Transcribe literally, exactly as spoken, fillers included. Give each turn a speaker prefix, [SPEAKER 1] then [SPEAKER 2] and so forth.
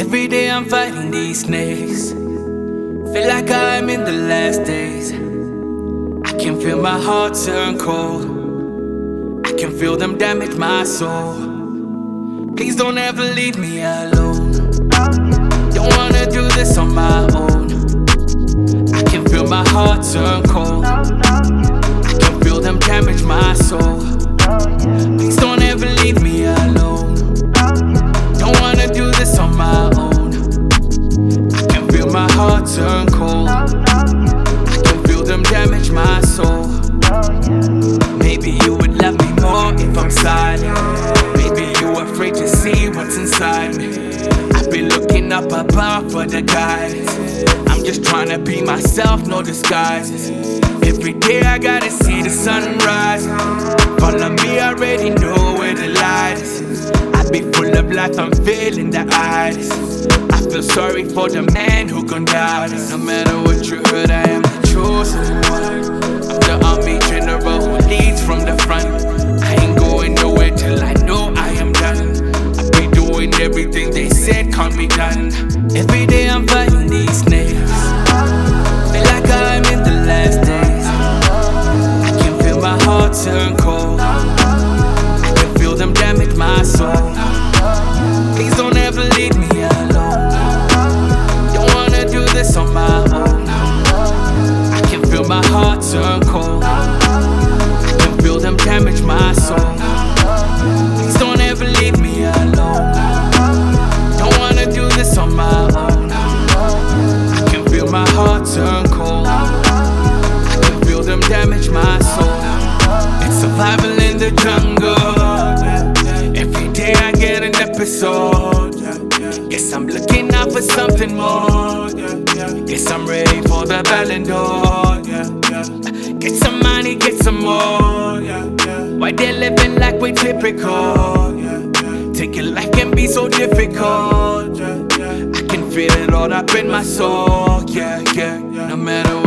[SPEAKER 1] Every day I'm fighting these snakes. Feel like I'm in the last days. I can feel my heart turn cold. I can feel them damage my soul. Please don't ever leave me alone. Don't wanna do this on my own. I can feel my heart turn cold. I can feel them damage my soul. Please don't ever leave me alone. Don't wanna do this on my own. I can feel my heart turn cold. I can feel them damage my soul. Maybe you would love me more if I'm silent. Maybe you afraid to see what's inside me. I've been looking up above for the guidance. I'm just trying to be myself, no disguises. Every day I gotta see the sunrise. Follow me, I already know where the light is. I be full of life, I'm feeling the itis. I feel sorry for the man who gon' doubt us. No matter what you heard, I am the chosen one. I'm the army general who leads from the front. I ain't going nowhere till I know I am done. I be doing everything they said can't be done. Every day I'm fighting these snakes. Feel like I'm in the last days. I can feel my heart turn cold. I can feel them damage my soul. Please don't ever leave me alone. Don't wanna do this on my own. I can feel my heart turn cold. I can feel them damage my soul. Please don't ever leave me alone. Don't wanna do this on my own. I can feel my heart turn cold. I can feel them damage my soul. It's survival in the jungle. Every day I get an episode. Guess I'm looking out for something more. Guess I'm ready for the Ballon d'Or. Get some money, get some more. Why they living like we typical? Taking life can be so difficult. I can feel it all up in my soul. Yeah, yeah, no matter what.